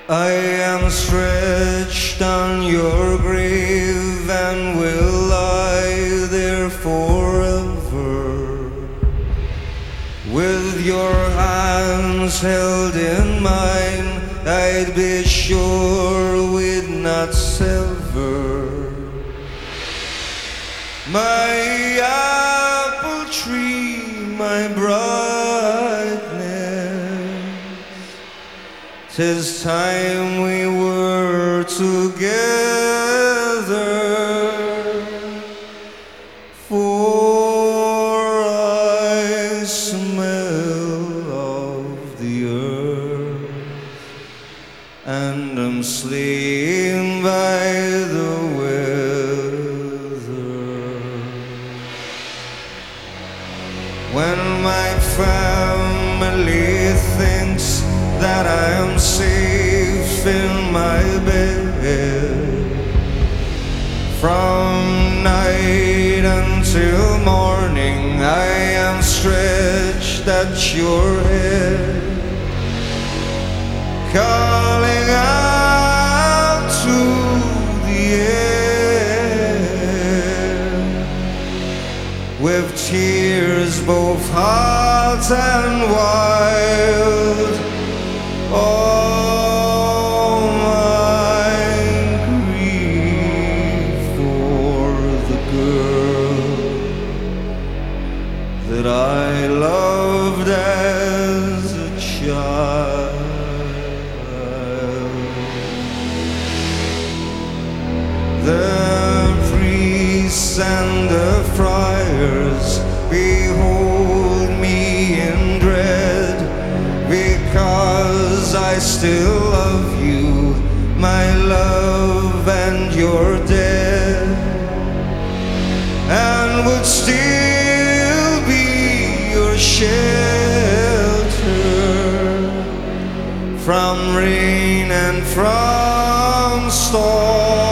I am stretched on your grave and will lie there forever, with your hands held in mine. I'd be sure we'd not sever. My apple tree, my brightness, 'tis time we were together, for I smell of the earth and I'm slain by the weather. When my family thinks that I am safe in my bed, from night until morning I am stretched at your head, calling out to the air, with tears both hot and wild. All my grief for the girl that I loved as a child. The priests and the friars behold me in dread, because I still love you, my love, and you're dead, and would still be your shelter from rain and from storm.